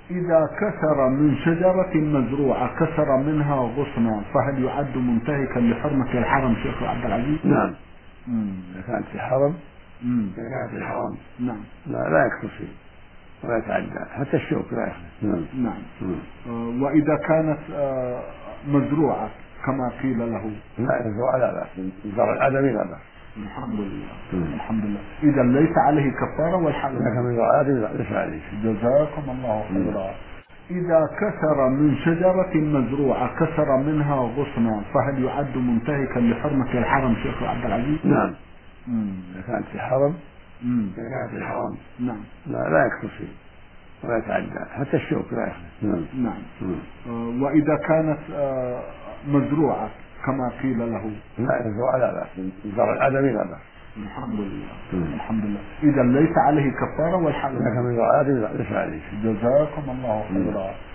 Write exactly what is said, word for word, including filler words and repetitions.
إذا كسر من شجرة مزروعة كسر منها غصنا فهل يعد منتهكا لحرمة الحرم شيخ عبد العزيز؟ نعم. مم. إذا كانت في حرم مم. إذا كانت في حرم نعم. لا, لا يكسر شيء ولا يتعدى حتى الشوك لا يخلص. نعم. نعم. مم. آه وإذا كانت آه مزروعة كما قيل له؟ لا يزرع لا بأس الزرع الآدمي لا بأس. الحمد لله. مم. الحمد لله. إذا ليس عليه كفارة والحل إذا كان من زرع ليس عليه. جزاكم الله خيرا. إذا كسر من شجرة مزروعة كسر منها غصنا فهل يعد منتهكا لحرمة الحرم شيخ عبد العزيز؟ نعم. مم. إذا كانت في حرم مم. إذا كانت في حرم نعم. لا, لا يكسر شيء ولا يتعدى حتى الشوك لا يخلص. نعم. نعم. مم. آه وإذا كانت آه مزروعة كما قيل له؟ لا يزرع لا بأس الزرع الآدمي لا بأس. الحمد لله. مم. الحمد لله. إذا ليس عليه كفارة والحل إذا كان من زرع ليس عليه. جزاكم الله خيرا.